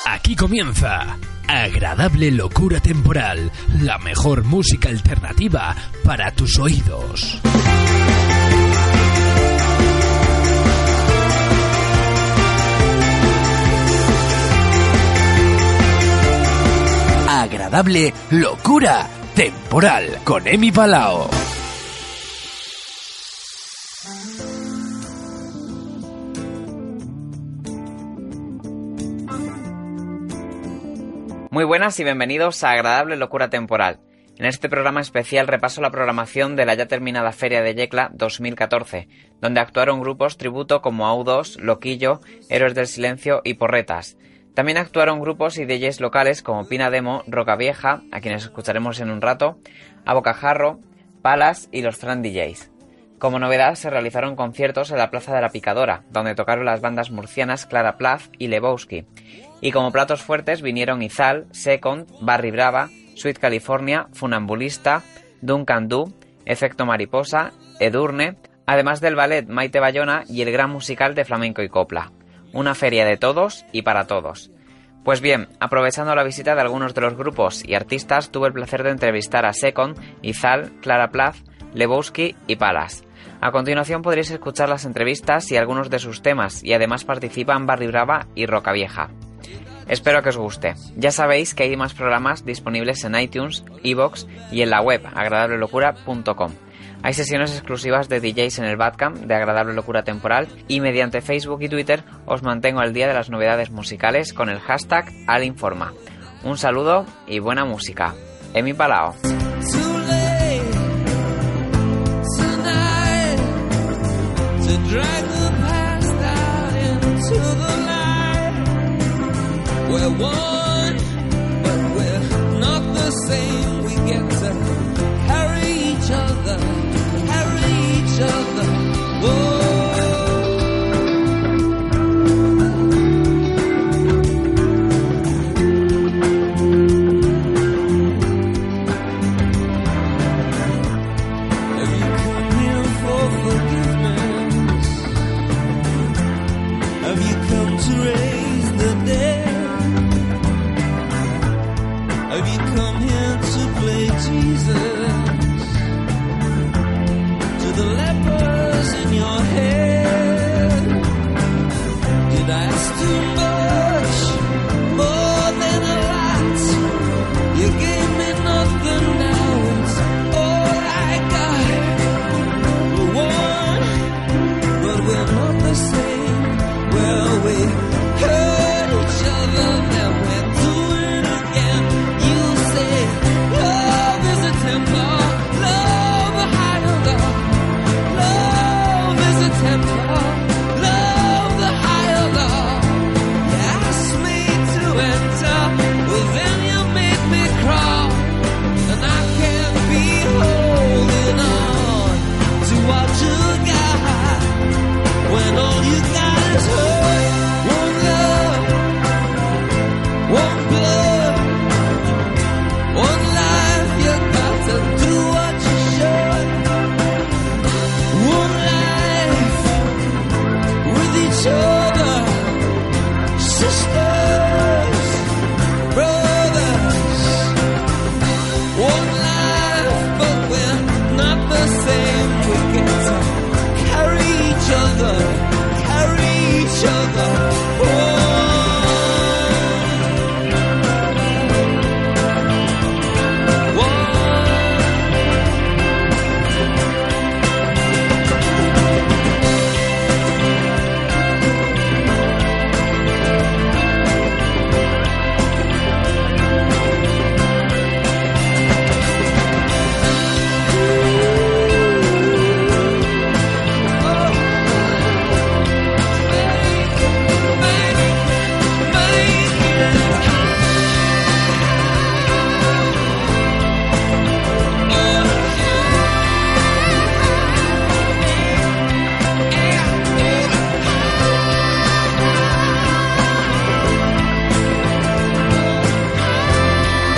Aquí comienza Agradable Locura Temporal, la mejor música alternativa para tus oídos. Agradable Locura Temporal con Emi Palao. Muy buenas y bienvenidos a Agradable Locura Temporal. En este programa especial repaso la programación de la ya terminada Feria de Yecla 2014, donde actuaron grupos tributo como AU2, Loquillo, Héroes del Silencio y Porretas. También actuaron grupos y DJs locales como Pina Demo, Roca Vieja, a quienes escucharemos en un rato, A Bocajarro, Palas y los Fran DJs. Como novedad se realizaron conciertos en la Plaza de la Picadora, donde tocaron las bandas murcianas Clara Plaz y Lebowski. Y como platos fuertes vinieron Izal, Second, Barry Brava, Sweet California, Funambulista, Duncan Du, Efecto Mariposa, Edurne, además del ballet Maite Bayona y el gran musical de flamenco y copla. Una feria de todos y para todos. Pues bien, aprovechando la visita de algunos de los grupos y artistas, tuve el placer de entrevistar a Second, Izal, Clara Plaz, Lebowski y Palas. A continuación podréis escuchar las entrevistas y algunos de sus temas, y además participan Barry Brava y Roca Vieja. Espero que os guste. Ya sabéis que hay más programas disponibles en iTunes, iVoox y en la web agradablelocura.com. Hay sesiones exclusivas de DJs en el Badcamp de Agradable Locura Temporal y mediante Facebook y Twitter os mantengo al día de las novedades musicales con el hashtag Alinforma. Un saludo y buena música. Emi Palao. We're one, but we're not the same. We get to carry each other, Whoa. Have you come here for forgiveness? Have you come to raise the dead? Have you come here to play Jesus? To the lepers in your head? Did I ask too much? More than a lot. You gave me nothing, now it's all I got. We're one, but we're not the same. Well, we hurt each other, then we're doing it again. You say love is a temper, love a higher love. Love is a temper, love the higher love. You asked me to enter, well then you made me crawl. And I can't be holding on to what you got, when all you got is hurt. One love, one blood, one life, you got to do what you should. One life with each other, sisters, brothers. One life, but we're not the same. We get to carry each other, Whoa.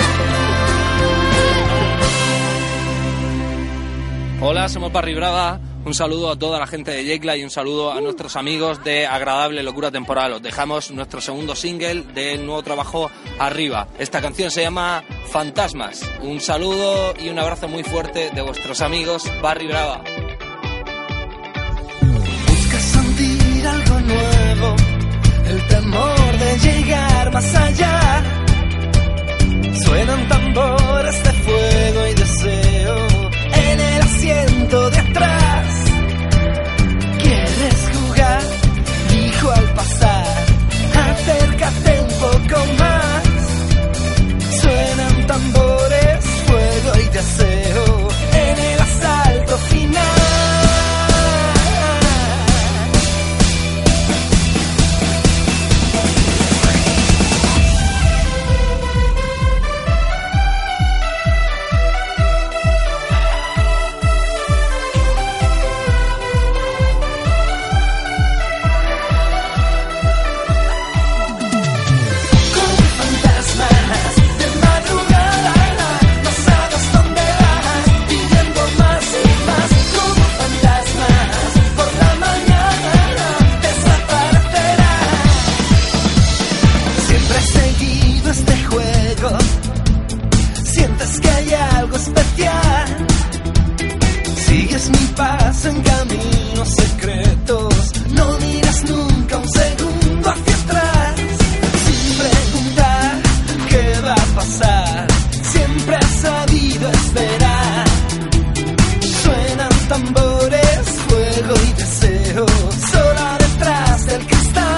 Hola, somos Barry Brava, Un saludo a toda la gente de Yecla y un saludo a nuestros amigos de Agradable Locura Temporal. Os dejamos nuestro segundo single del nuevo trabajo Arriba. Esta canción se llama Fantasmas. Un saludo y un abrazo muy fuerte de vuestros amigos Barry Brava. Buscas sentir algo nuevo, el temor de llegar más allá. Suenan tambores de fuego y deseo en el asiento de atrás. ¿Quieres jugar? Dijo al pasar. Acércate un poco más. Suenan tambores, fuego y deseo en el asalto final. En caminos secretos, no miras nunca un segundo hacia atrás, sin preguntar qué va a pasar, siempre has sabido esperar. Suenan tambores, fuego y deseo, sola detrás del cristal.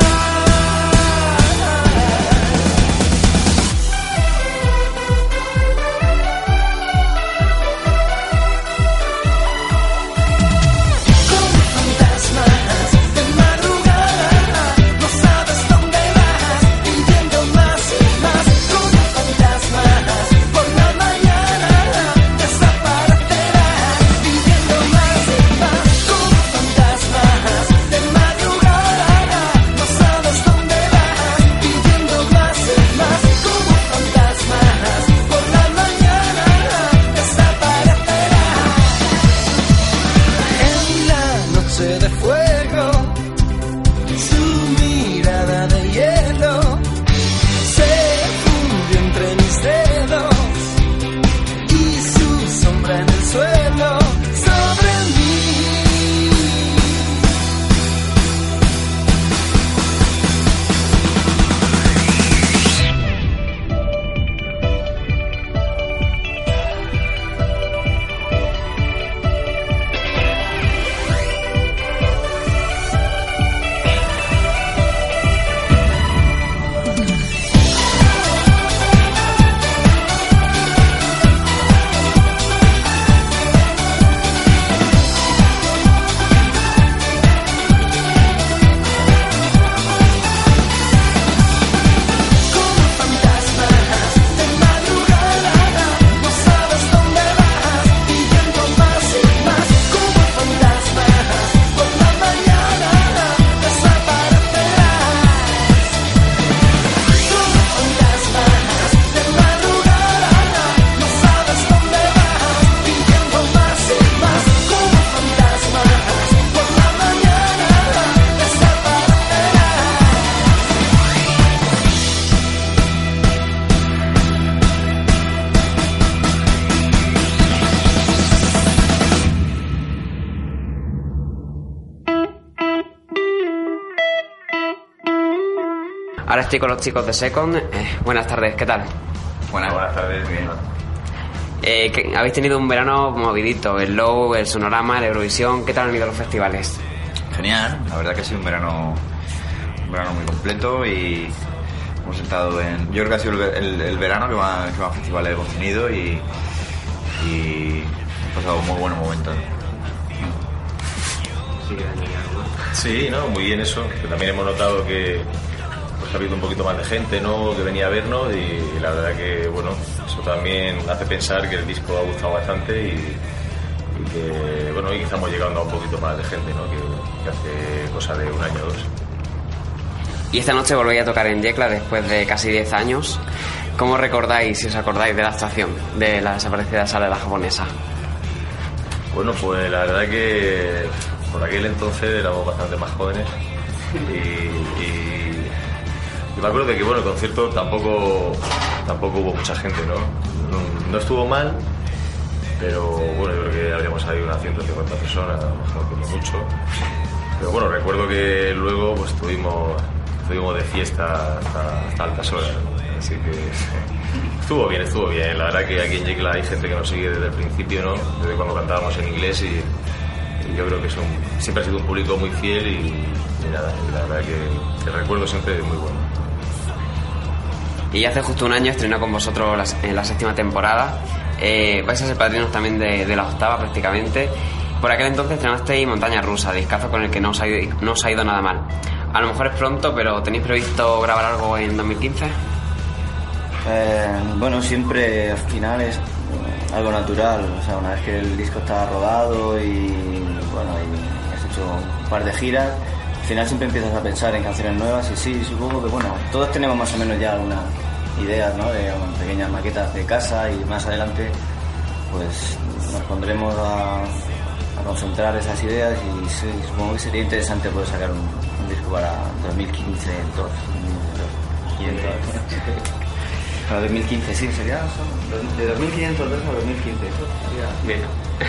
Ahora estoy con los chicos de Second. Buenas tardes, ¿qué tal? Buenas tardes, bien. Habéis tenido un verano movidito, el Low, el Sonorama, la Eurovisión. ¿Qué tal han ido los festivales? Genial, la verdad que ha sido un verano muy completo y hemos estado en... Yo creo que ha sido el verano que más festivales hemos tenido y hemos pasado muy buenos momentos. Sí, no, muy bien eso. Que también hemos notado que ha habido un poquito más de gente, ¿no?, que venía a vernos y la verdad que, bueno, eso también hace pensar que el disco ha gustado bastante y que, bueno, y que estamos llegando a un poquito más de gente, ¿no?, que hace cosa de un año o dos. Y esta noche volvéis a tocar en Yecla después de casi 10 años. ¿Cómo recordáis, si os acordáis, de la actuación de la desaparecida Sala de la Japonesa? Bueno, pues la verdad que por aquel entonces éramos bastante más jóvenes y me acuerdo de que bueno, el concierto tampoco hubo mucha gente, ¿no? No estuvo mal, pero bueno, yo creo que habríamos salido unas 150 personas, no mucho. Pero bueno, recuerdo que luego pues estuvimos de fiesta hasta altas horas, ¿no? Así que estuvo bien. La verdad que aquí en Yecla hay gente que nos sigue desde el principio, ¿no? Desde cuando cantábamos en inglés y yo creo que siempre ha sido un público muy fiel y nada, la verdad que el recuerdo siempre es muy bueno. Y hace justo un año estrenó con vosotros en la 7ª temporada. Vais a ser padrinos también de la 8ª prácticamente. Por aquel entonces estrenasteis Montaña Rusa, discazo con el que no os ha ido nada mal. A lo mejor es pronto, pero ¿tenéis previsto grabar algo en 2015? Bueno, siempre al final es algo natural. O sea, una vez que el disco está rodado y bueno, y has hecho un par de giras, al final siempre empiezas a pensar en canciones nuevas y sí, supongo que bueno, todos tenemos más o menos ya algunas ideas, ¿no? De pequeñas maquetas de casa y más adelante pues nos pondremos a concentrar esas ideas y sí, supongo que sería interesante poder sacar un disco para 2015, 2015. Para 2015, sí, sería de 2502 a 2015. Eso sería bien.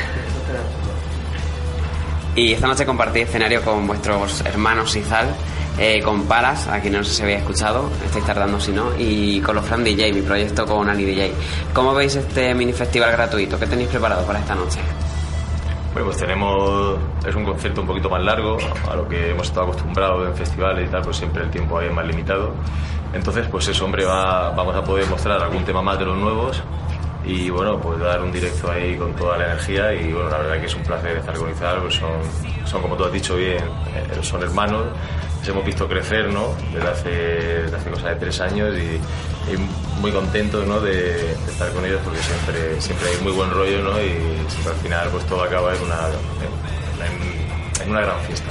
Y esta noche compartí escenario con vuestros hermanos Izal, con Palas, a quien no sé si habéis escuchado, estáis tardando si no, y con los Fran DJ, mi proyecto con Ani DJ. ¿Cómo veis este mini festival gratuito? ¿Qué tenéis preparado para esta noche? Bueno, pues es un concierto un poquito más largo, a lo que hemos estado acostumbrados en festivales y tal, pues siempre el tiempo ahí es más limitado. Entonces, pues eso, hombre, vamos a poder mostrar algún tema más de los nuevos y bueno, pues dar un directo ahí con toda la energía y bueno, la verdad que es un placer estar con Izal, pues son como tú has dicho bien, son hermanos, les hemos visto crecer, ¿no? Desde hace cosa de 3 años y muy contentos, ¿no? de estar con ellos porque siempre hay muy buen rollo, ¿no? Y siempre al final pues todo acaba en una gran fiesta.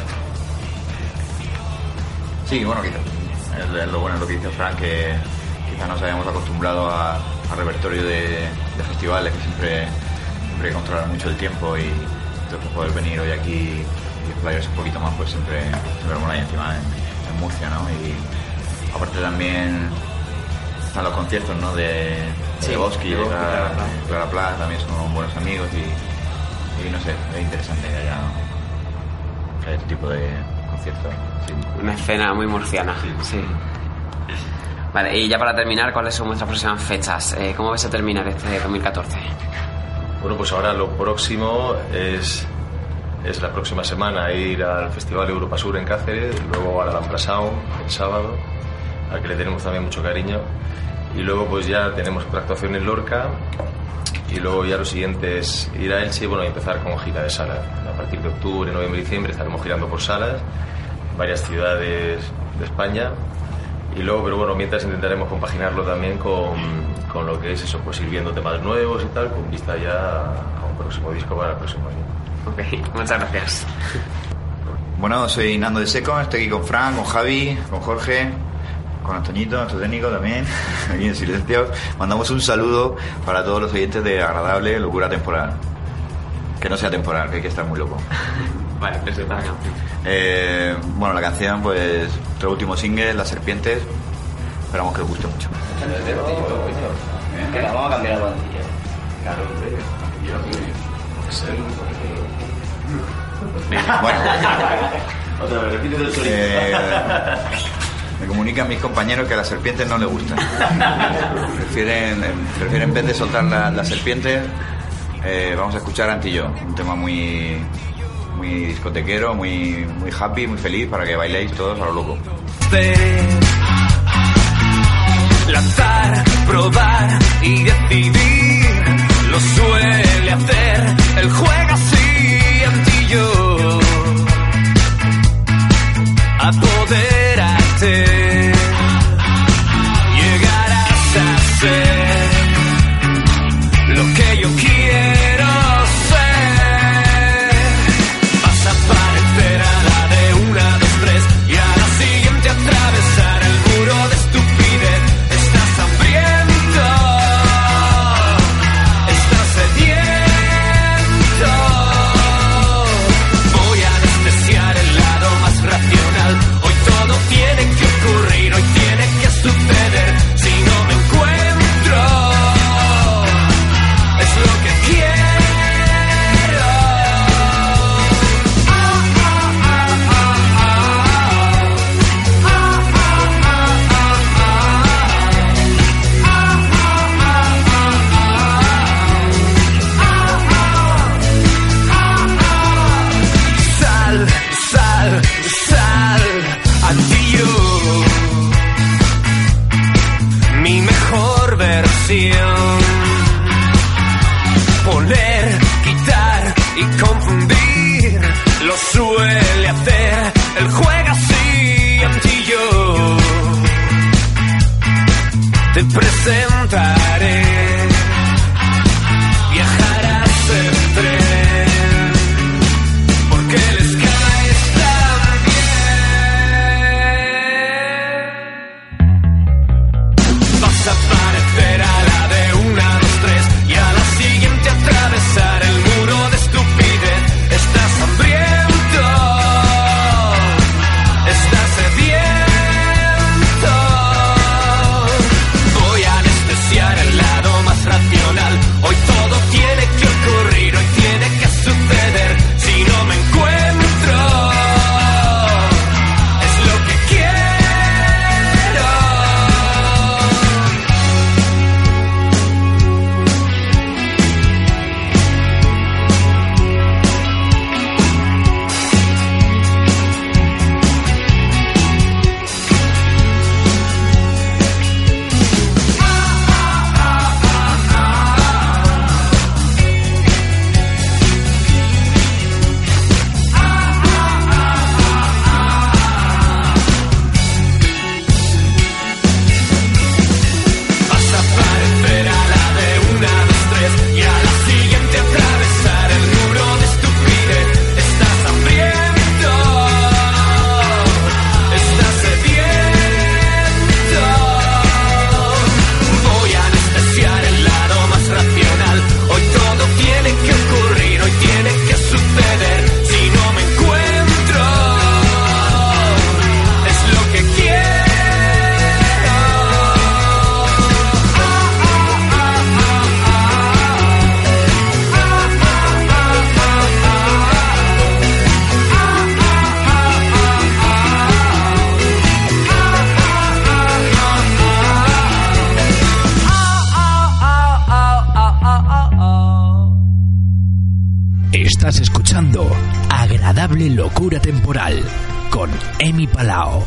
Sí, bueno, es lo bueno, lo que dice Fran, que quizás nos habíamos acostumbrado a repertorio de festivales que siempre controlan mucho el tiempo y entonces poder venir hoy aquí y explayarse un poquito más pues siempre bueno, y encima en Murcia, ¿no? Y aparte también están los conciertos, ¿no? de Bosque y de Clara Plas, también son buenos amigos y no sé, es interesante que haya este tipo de conciertos. Sí. Una escena muy murciana. Sí. Vale, y ya para terminar, ¿cuáles son vuestras próximas fechas? ¿Cómo vais a terminar este 2014? Bueno, pues ahora lo próximo es la próxima semana ir al Festival Europa Sur en Cáceres, luego a la Alhambra Sound el sábado, al que le tenemos también mucho cariño, y luego pues ya tenemos otra actuación en Lorca, y luego ya lo siguiente es ir a Elche y empezar con gira de salas. A partir de octubre, noviembre y diciembre estaremos girando por salas, varias ciudades de España. Y luego, pero bueno, mientras intentaremos compaginarlo también con lo que es eso, pues ir viendo temas nuevos y tal, con vista ya a un próximo disco para el próximo año. Ok, muchas gracias. Bueno, soy Nando de Seco, estoy aquí con Fran, con Javi, con Jorge, con Antoñito, nuestro técnico también, aquí en silencio. Mandamos un saludo para todos los oyentes de Agradable Locura Temporal. Que no sea temporal, que hay que estar muy loco. Vale, presenta la canción. Bueno, la canción, pues, nuestro último single, Las Serpientes. Esperamos que os guste mucho. Que la vamos a cambiar la bandilla. Claro, bueno, me comunican mis compañeros que a las serpientes no les gustan. Prefieren en vez de soltar las serpientes, vamos a escuchar Antillo, un tema muy discotequero, muy happy, muy feliz, para que bailéis todos a lo loco. Lanzar, probar y decidir, lo suele hacer, él juega así, Antillo. Apodérate, llegarás a ser lo que yo quiero ser. Vas a parecer a la de 1, 2, 3 y a la siguiente atravesar el muro de estupidez. Estás hambriento, estás sediento. sal, sal, sal, anti-yo. Mi mejor versión. Poner, quitar y confundir. Lo suele hacer, él juega así, anti-yo. Te presentaré. Viajarás en tren, porque les caes tan bien. Vas a parecer a la de 1, 2, 3 y a la siguiente atravesar el muro de estupidez. Estás hambriento, estás sediento. Voy a anestesiar el lado más racional. Hoy todo tiene que ocurrir, hoy tiene que suceder. Si no me encuentro, es lo que quiero. Vas a parecer a la de 1, 2, 3 y a la siguiente atravesar el muro de estupidez. Estás hambriento, estás sediento. Voy a anestesiar el lado más racional. Hoy todo tiene que ocurrir, hoy tiene que suceder. Si no me encuentro, es lo que quiero. Estás escuchando Agradable Locura Temporal con Emi Palao.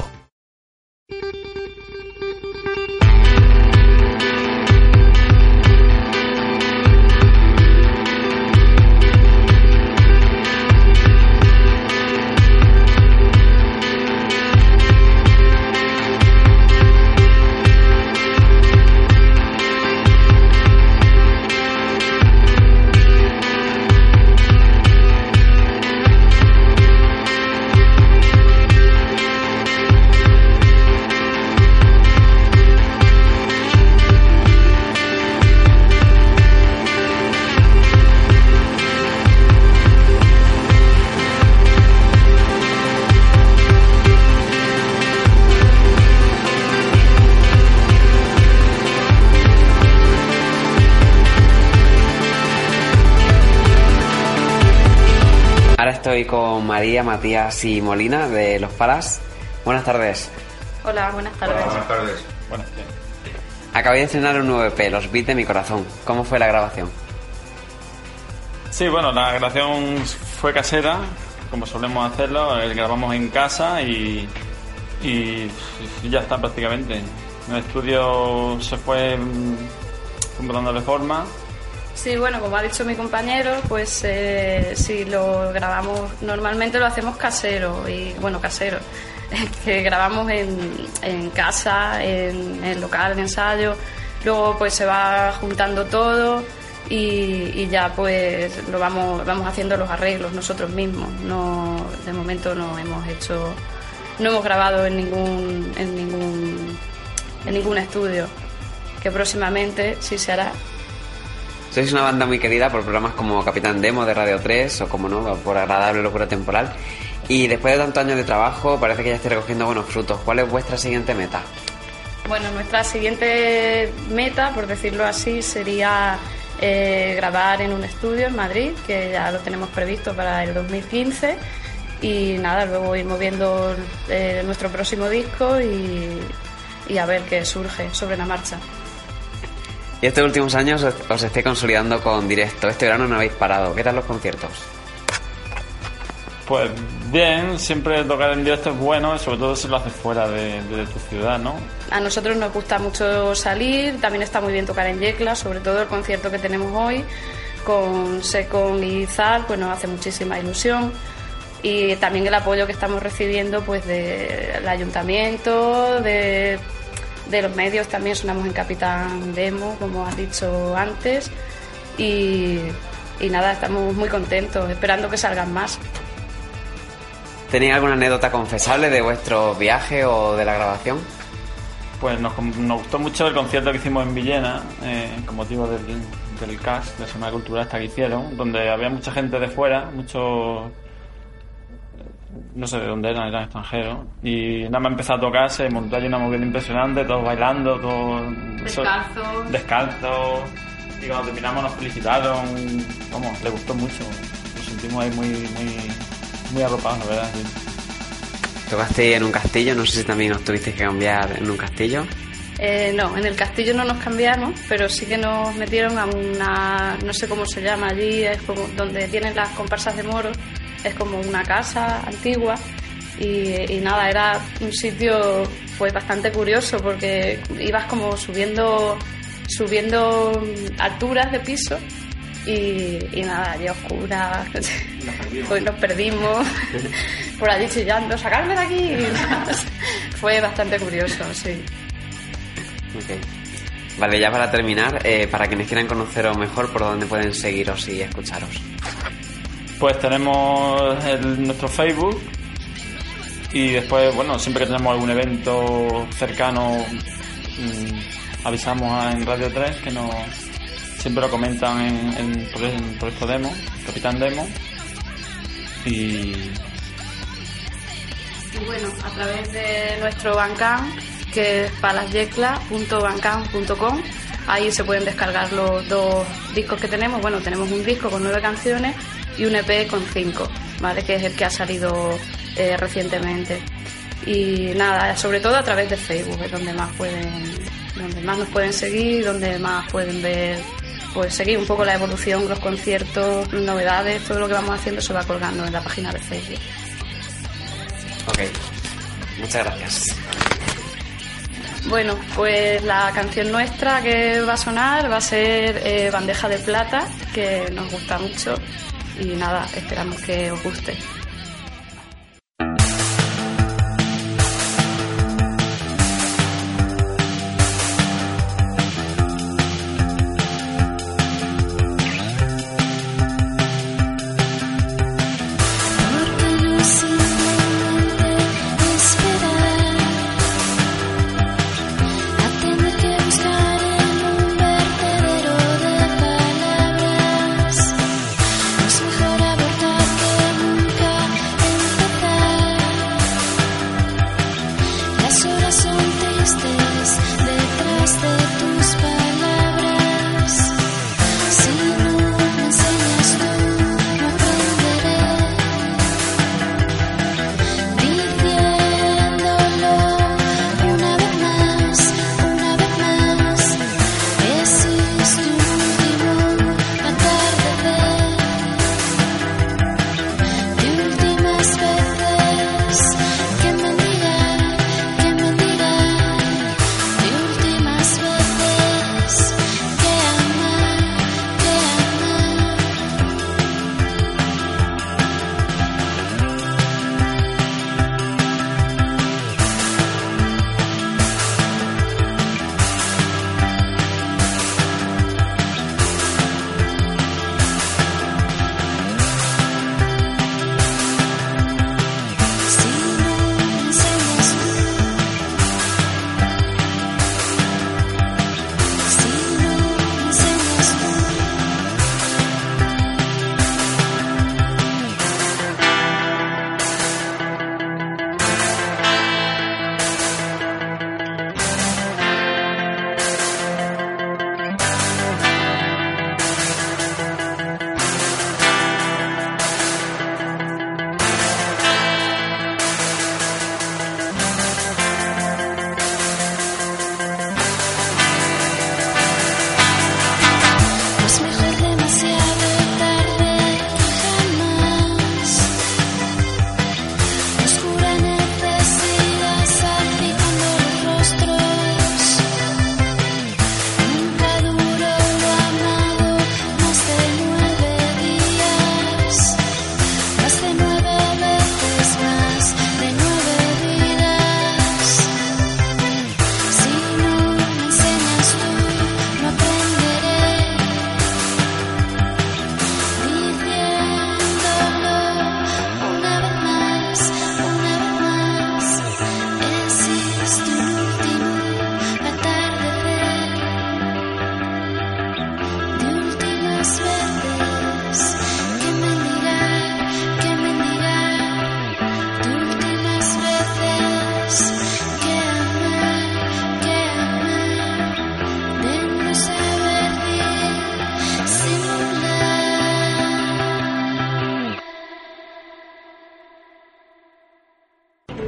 Ahora estoy con María, Matías y Molina de Los Palas. Buenas tardes. Hola, buenas tardes. Hola, buenas tardes. Buenas tardes. Acabé de estrenar un nuevo EP, Los Beats de mi corazón. ¿Cómo fue la grabación? Sí, bueno, la grabación fue casera, como solemos hacerlo. Grabamos en casa y ya está prácticamente. El estudio se fue dándole forma. Sí, bueno, como ha dicho mi compañero, pues si lo grabamos, normalmente lo hacemos casero, y bueno, casero, que grabamos en casa, en el local de ensayo, luego pues se va juntando todo y ya pues lo vamos haciendo los arreglos nosotros mismos. No, de momento no hemos grabado en ningún estudio, que próximamente sí se hará. Sois una banda muy querida por programas como Capitán Demo de Radio 3 o, como no, por Agradable Locura Temporal. Y después de tantos años de trabajo, parece que ya estáis recogiendo buenos frutos. ¿Cuál es vuestra siguiente meta? Bueno, nuestra siguiente meta, por decirlo así, sería grabar en un estudio en Madrid, que ya lo tenemos previsto para el 2015. Y nada, luego ir moviendo nuestro próximo disco y a ver qué surge sobre la marcha. Y estos últimos años os estáis consolidando con directo. Este verano no habéis parado. ¿Qué tal los conciertos? Pues bien, siempre tocar en directo es bueno, sobre todo si lo haces fuera de tu ciudad, ¿no? A nosotros nos gusta mucho salir, también está muy bien tocar en Yecla, sobre todo el concierto que tenemos hoy con Secon y Zar, pues nos hace muchísima ilusión. Y también el apoyo que estamos recibiendo pues del ayuntamiento, de los medios, también sonamos en Capitán Demo, como has dicho antes, y nada, estamos muy contentos, esperando que salgan más. ¿Tenéis alguna anécdota confesable de vuestro viaje o de la grabación? Pues nos gustó mucho el concierto que hicimos en Villena, con motivo del CAS, de Semana Cultural esta que hicieron, donde había mucha gente de fuera, muchos, no sé de dónde eran extranjeros, y nada más empezó a tocar, se montó allí una movida impresionante, todos bailando, todos descalzos, y cuando terminamos nos felicitaron, vamos, les gustó mucho, nos sentimos ahí muy arropados, la verdad, sí. ¿Tocasteis en un castillo? No sé si también os tuvisteis que cambiar en un castillo. No, en el castillo no nos cambiamos, pero sí que nos metieron a una, no sé cómo se llama allí, es como donde tienen las comparsas de moros, es como una casa antigua y nada, era un sitio pues bastante curioso porque ibas como subiendo alturas de piso y nada, allí a oscuras, pues nos perdimos por allí chillando, ¡sacarme de aquí! Fue bastante curioso, sí. Okay. Vale, ya para terminar, para quienes quieran conoceros mejor, ¿por dónde pueden seguiros y escucharos? Pues tenemos nuestro Facebook y después, bueno, siempre que tenemos algún evento cercano avisamos en Radio 3 que siempre lo comentan en Proyecto Demo, Capitán Demo y bueno, a través de nuestro Bandcamp, que es palasyecla.bandcamp.com. Ahí se pueden descargar los 2 discos que tenemos. Bueno, tenemos un disco con 9 canciones y un EP con 5, ¿vale? Que es el que ha salido recientemente. Y nada, sobre todo a través de Facebook, es donde más nos pueden seguir, donde más pueden ver, pues seguir un poco la evolución, los conciertos, novedades, todo lo que vamos haciendo se va colgando en la página de Facebook. Ok, muchas gracias. Bueno, pues la canción nuestra que va a sonar va a ser Bandeja de Plata, que nos gusta mucho y nada, esperamos que os guste. Es mejor abortar que nunca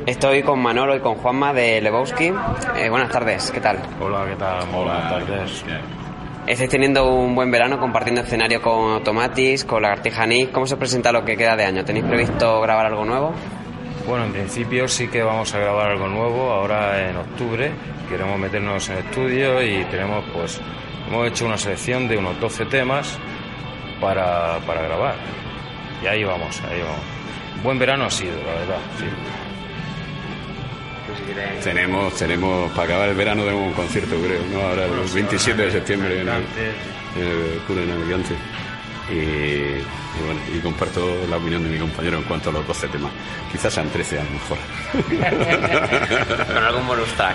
Estoy con Manolo y con Juanma de Lebowski. Buenas tardes, ¿qué tal? Hola, ¿qué tal? Buenas tardes. Estáis teniendo un buen verano compartiendo escenario con Automatis, con Lagartija Nick. ¿Cómo se presenta lo que queda de año? ¿Tenéis previsto grabar algo nuevo? Bueno, en principio sí que vamos a grabar algo nuevo ahora en octubre. Queremos meternos en estudio y tenemos, pues, hemos hecho una selección de unos 12 temas para grabar. Y ahí vamos. Buen verano ha sido, la verdad, sí. Tenemos, para acabar el verano tenemos un concierto, creo, ¿no? Ahora el 27 de septiembre en el Cura en Alicante. Y bueno, y comparto la opinión de mi compañero en cuanto a los 12 temas. Quizás sean 13 a lo mejor. Con algún bonus track.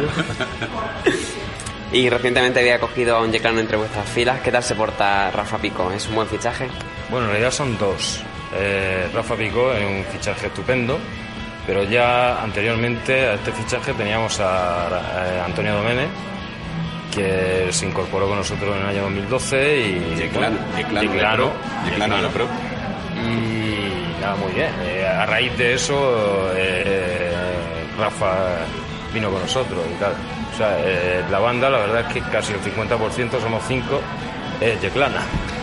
Y recientemente había cogido a un Yeclano entre vuestras filas. ¿Qué tal se porta Rafa Picó? ¿Es un buen fichaje? Bueno, en realidad son dos. Rafa Picó es un fichaje estupendo, pero ya anteriormente a este fichaje teníamos a Antonio Domene, que se incorporó con nosotros en el año 2012 y Yeclano Pro. Y nada, muy bien. A raíz de eso Rafa vino con nosotros y tal. O sea, la banda, la verdad es que casi el 50%, somos 5, es Yeclana.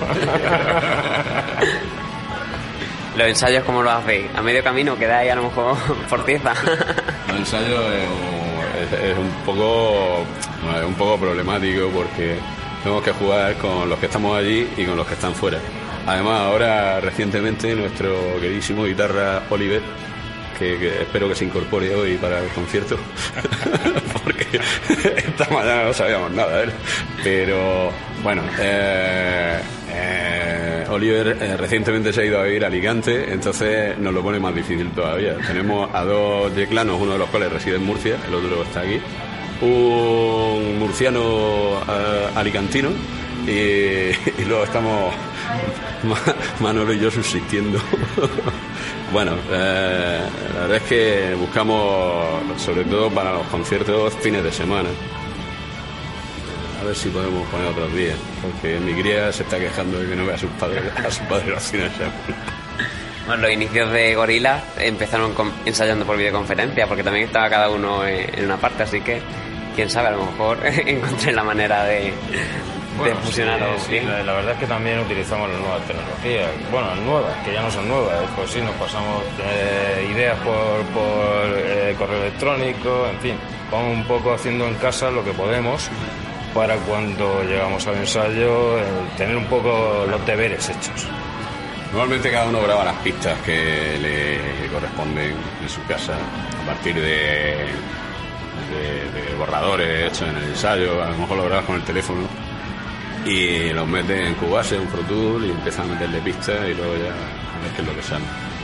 ¿Los ensayos cómo los hacéis? ¿A medio camino quedáis a lo mejor por pieza? Los ensayos es un poco problemático porque tenemos que jugar con los que estamos allí y con los que están fuera. Además, ahora recientemente nuestro queridísimo guitarra Oliver, que espero que se incorpore hoy para el concierto, porque esta mañana no sabíamos nada de él. Pero bueno, Oliver recientemente se ha ido a vivir a Alicante, entonces nos lo pone más difícil todavía. Tenemos a dos yeclanos, uno de los cuales reside en Murcia, el otro está aquí, un murciano alicantino, y luego estamos Manolo y yo subsistiendo. Bueno, la verdad es que buscamos, sobre todo para los conciertos, fines de semana. A ver si podemos poner otros días, porque mi cría se está quejando de que no vea a sus padres los fines de semana. Bueno, los inicios de Gorila empezaron ensayando por videoconferencia, porque también estaba cada uno en una parte, así que quién sabe, a lo mejor encontré la manera de fusionarlos bien. La verdad es que también utilizamos las nuevas tecnologías, bueno, nuevas, que ya no son nuevas, pues sí, nos pasamos ideas por correo electrónico, en fin, vamos un poco haciendo en casa lo que podemos para cuando llegamos al ensayo tener un poco los deberes hechos. Normalmente cada uno graba las pistas que le corresponden en su casa a partir de borradores hechos en el ensayo. A lo mejor lo grabas con el teléfono y los metes en Cubase, en Pro Tools, y empiezas a meterle pistas y luego ya a ver qué es lo que sale.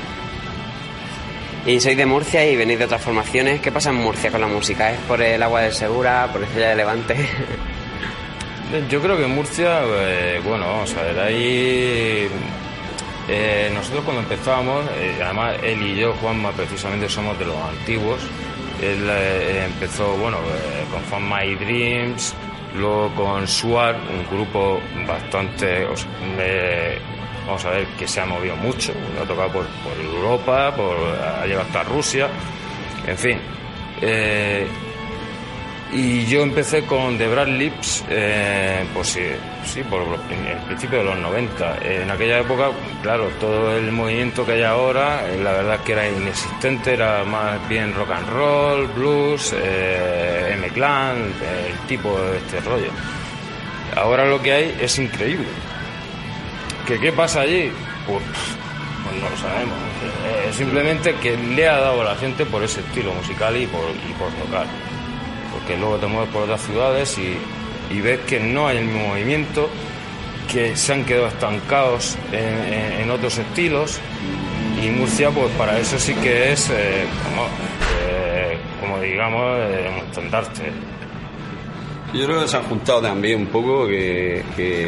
Y sois de Murcia y venís de otras formaciones. ¿Qué pasa en Murcia con la música? ¿Es por el Agua del Segura, por Estrella de Levante? Yo creo que en Murcia, bueno, vamos a ver, ahí nosotros cuando empezamos, además él y yo, Juanma, precisamente somos de los antiguos. Él empezó, bueno, con Fan My Dreams, luego con Suar, un grupo bastante, vamos a ver, que se ha movido mucho, ha tocado por Europa, ha llegado hasta Rusia, en fin. Y yo empecé con The Brad Lips, pues sí, por el principio de los 90. En aquella época, claro, todo el movimiento que hay ahora, la verdad es que era inexistente, era más bien rock and roll, blues, M-Clan, el tipo de este rollo. Ahora lo que hay es increíble. ¿Qué pasa allí? Pues no lo sabemos. Simplemente que le ha dado a la gente por ese estilo musical y por tocar. Porque luego te mueves por otras ciudades y ves que no hay el mismo movimiento, que se han quedado estancados en otros estilos, y Murcia, pues para eso sí que es como digamos un estandarte. Yo creo que se han juntado también un poco que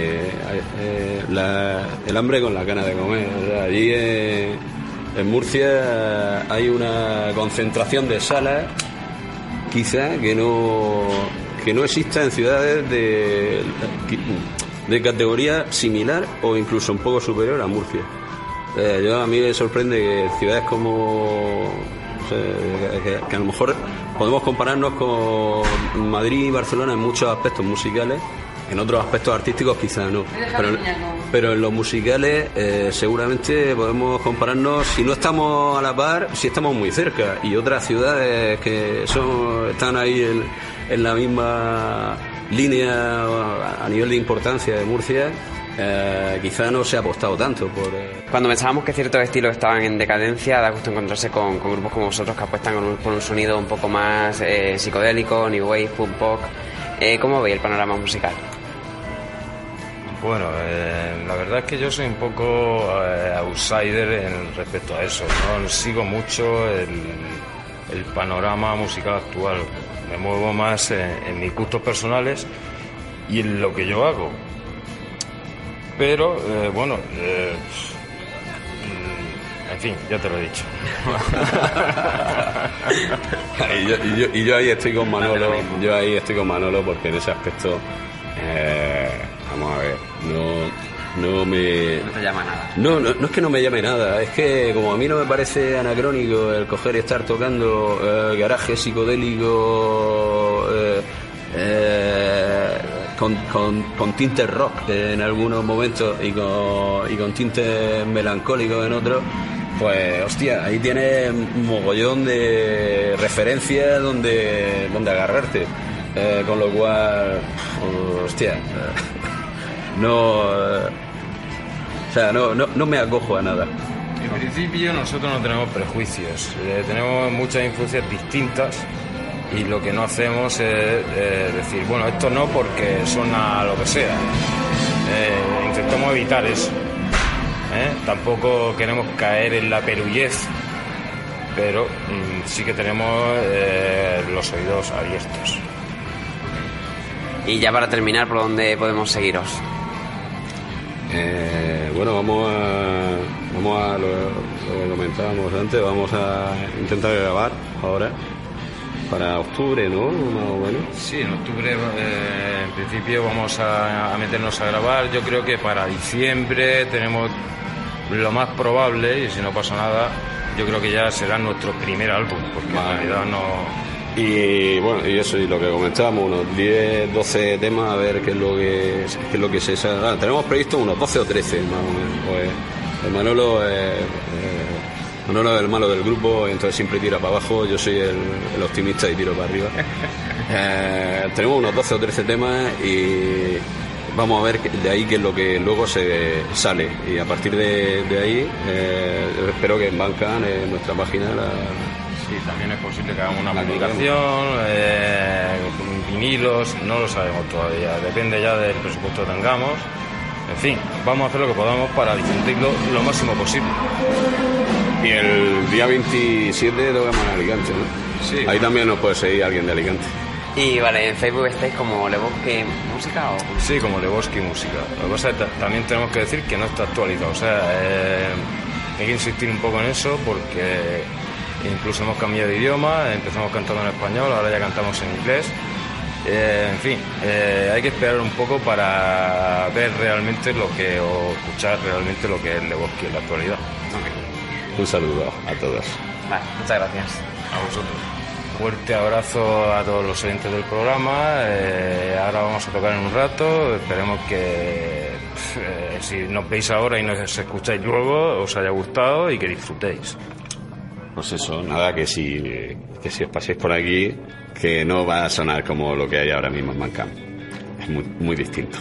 el hambre con la gana de comer. O sea, allí en Murcia hay una concentración de salas quizá que no exista en ciudades de categoría similar o incluso un poco superior a Murcia. A mí me sorprende que ciudades como... que a lo mejor podemos compararnos con Madrid y Barcelona en muchos aspectos musicales, en otros aspectos artísticos quizás no, pero en los musicales seguramente podemos compararnos, si no estamos a la par, si estamos muy cerca, y otras ciudades que están ahí en la misma línea a nivel de importancia de Murcia, quizá no se ha apostado tanto por... Cuando pensábamos que ciertos estilos estaban en decadencia, da gusto encontrarse con grupos como vosotros que apuestan por un sonido un poco más psicodélico, new wave, punk pop. ¿Cómo veis el panorama musical? Bueno, la verdad es que yo soy un poco outsider respecto a eso, no sigo mucho el panorama musical actual, me muevo más en mis gustos personales y en lo que yo hago. Pero, en fin, ya te lo he dicho. y yo ahí estoy con Manolo, porque en ese aspecto, vamos a ver, no te llama nada. No es que no me llame nada, es que como a mí no me parece anacrónico el coger y estar tocando garaje psicodélico, con tintes rock en algunos momentos y con tintes melancólicos en otros, pues hostia, ahí tienes un mogollón de referencias donde agarrarte, con lo cual hostia, no me acojo a nada. En principio nosotros no tenemos prejuicios, tenemos muchas influencias distintas. Y lo que no hacemos es decir, bueno, esto no porque suena lo que sea. Intentamos evitar eso. Tampoco queremos caer en la perullez, pero sí que tenemos los oídos abiertos. Y ya para terminar, ¿por dónde podemos seguiros? Bueno, vamos a lo que comentábamos antes, vamos a intentar grabar ahora. Para octubre, ¿no? Más o menos. Sí, en octubre en principio vamos a meternos a grabar. Yo creo que para diciembre tenemos lo más probable, y si no pasa nada, yo creo que ya será nuestro primer álbum, porque en realidad no... Y bueno, y eso, y lo que comentábamos, unos 10, 12 temas, a ver qué es lo que se saca. Tenemos previsto unos 12 o 13, más o menos. Pues el Manolo es el malo del grupo, entonces siempre tira para abajo, yo soy el optimista y tiro para arriba. Tenemos unos 12 o 13 temas y vamos a ver de ahí qué es lo que luego se sale, y a partir de ahí espero que en Bandcamp, en nuestra página, sí, también es posible que hagamos una publicación, vinilos, no lo sabemos todavía, depende ya del presupuesto que tengamos. En fin, vamos a hacer lo que podamos para difundirlo lo máximo posible. Y el día 27 tocamos en Alicante, ¿no? Sí. Ahí también nos puede seguir alguien de Alicante. Y vale, en Facebook estáis como Lebowski Música, ¿o? Sí, como Lebowski Música. Lo que pasa es que también tenemos que decir que no está actualizado. O sea, hay que insistir un poco en eso, porque incluso hemos cambiado de idioma, empezamos cantando en español, ahora ya cantamos en inglés. En fin, hay que esperar un poco para ver realmente o escuchar realmente lo que es Lebowski en la actualidad. Okay. Un saludo a todos. Vale, muchas gracias. A vosotros. Fuerte abrazo a todos los oyentes del programa. Ahora vamos a tocar en un rato. Esperemos que si nos veis ahora y nos escucháis luego, os haya gustado y que disfrutéis. Pues eso, nada, que si os paséis por aquí, que no va a sonar como lo que hay ahora mismo en Bandcamp. Es muy, muy distinto.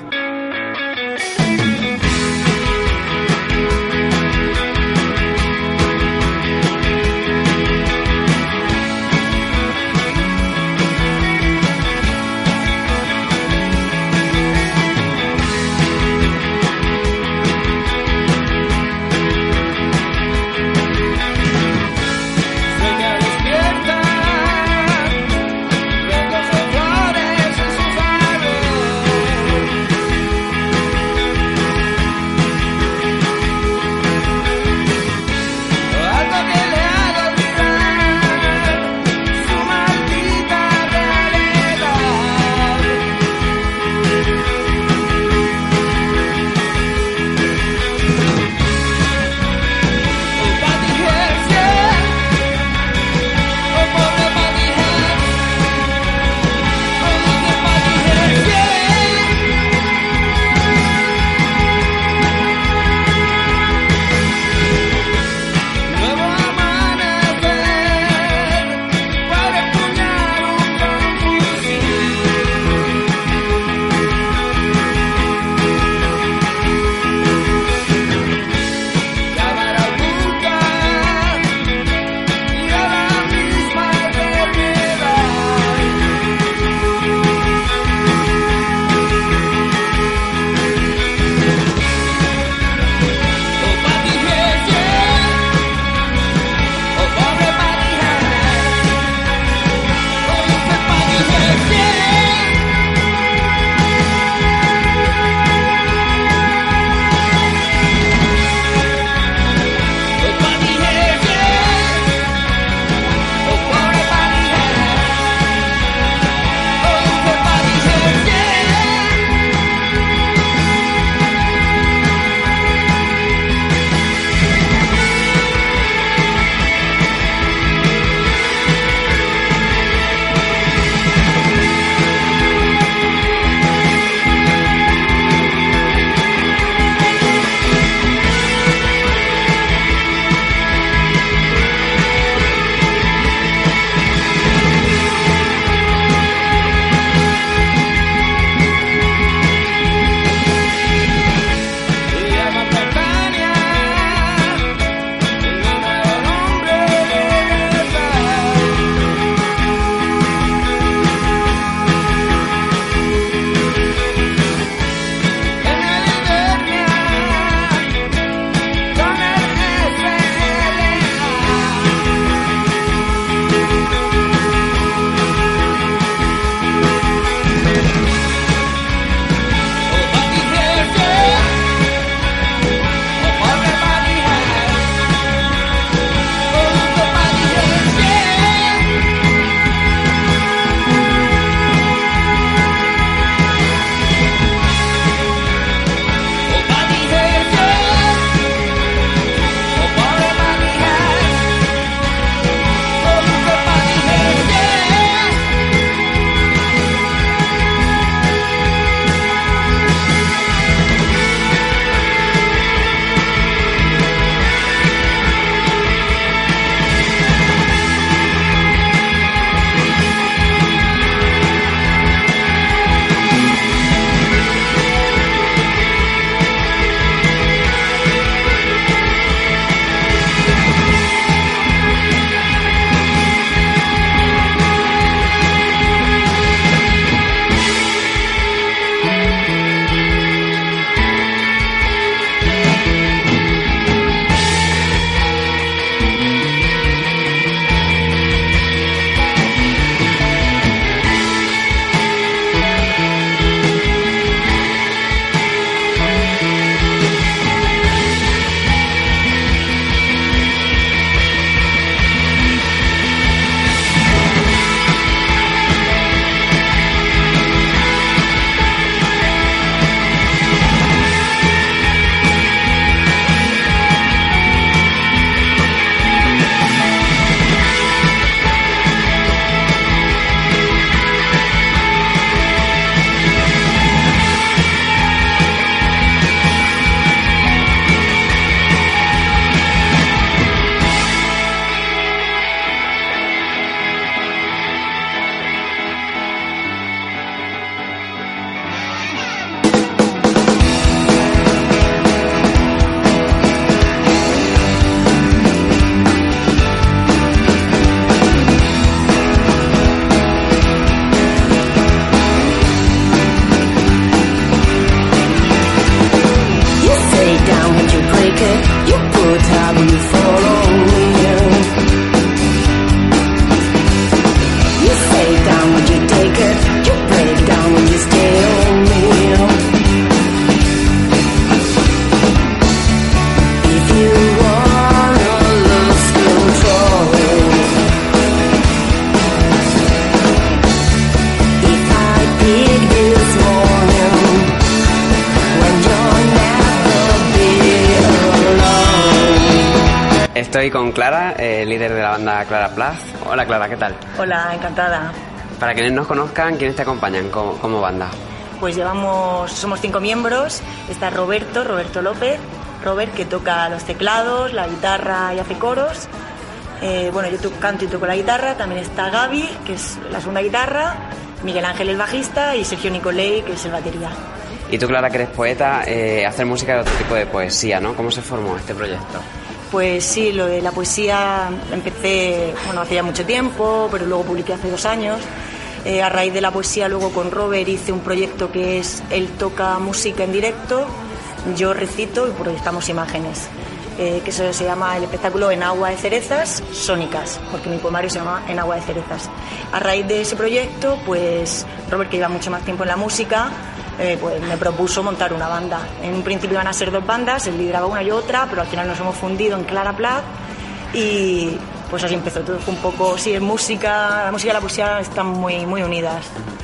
Estoy con Clara, líder de la banda Clara Plaz. Hola Clara, ¿qué tal? Hola, encantada. Para quienes nos conozcan, ¿quiénes te acompañan como banda? Pues somos 5 miembros. Está Roberto López, Robert, que toca los teclados, la guitarra y hace coros. Yo canto y toco la guitarra. También está Gaby, que es la segunda guitarra, Miguel Ángel el bajista y Sergio Nicolei, que es el batería. Y tú, Clara, que eres poeta, hacer música de otro tipo de poesía, ¿no? ¿Cómo se formó este proyecto? Pues sí, lo de la poesía empecé, hace ya mucho tiempo, pero luego publiqué hace 2 años. A raíz de la poesía, luego con Robert hice un proyecto que es, él toca música en directo, yo recito y proyectamos imágenes. Que eso se llama el espectáculo En agua de cerezas sónicas, porque mi poemario se llama En agua de cerezas. A raíz de ese proyecto, pues Robert, que lleva mucho más tiempo en la música, pues me propuso montar una banda. En un principio iban a ser 2 bandas, él lideraba una y otra, pero al final nos hemos fundido en Clara Plaz y pues así empezó todo. Fue un poco, sí, la música y la poesía están muy, muy unidas.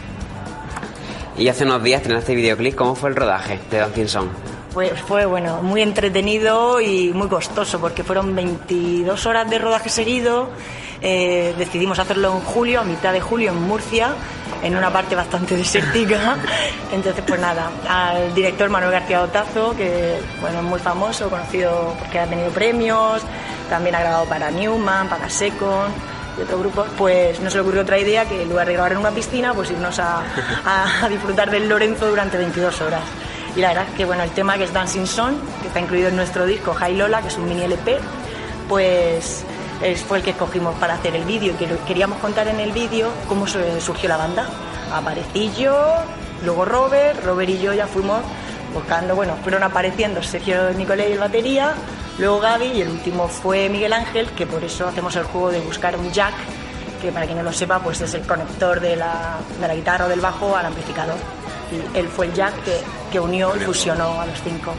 Y hace unos días estrenaste videoclip. ¿Cómo fue el rodaje de Dancing Song? Fue muy entretenido y muy costoso, porque fueron 22 horas de rodaje seguido. Decidimos hacerlo en julio, a mitad de julio, en Murcia, en una parte bastante desértica. Entonces, pues nada, al director Manuel García Otazo, que es muy famoso, conocido porque ha tenido premios, también ha grabado para Newman, para Second y otros grupos, pues nos le ocurrió otra idea, que en lugar de grabar en una piscina, pues irnos a disfrutar del Lorenzo durante 22 horas. Y la verdad es que el tema, que es Dancing Song, que está incluido en nuestro disco Hey Lola, que es un mini LP, pues fue el que escogimos para hacer el vídeo, que queríamos contar en el vídeo cómo surgió la banda. Aparecí yo, luego Robert y yo ya fuimos buscando, fueron apareciendo Sergio Nicolei, el batería, luego Gaby, y el último fue Miguel Ángel, que por eso hacemos el juego de buscar un jack, que para quien no lo sepa, pues es el conector de la guitarra o del bajo al amplificador. Y él fue el jack que unió y fusionó a los 5.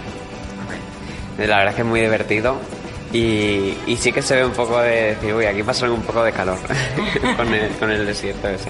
La verdad es que es muy divertido y sí que se ve un poco de decir, uy, aquí pasa un poco de calor con el desierto ese.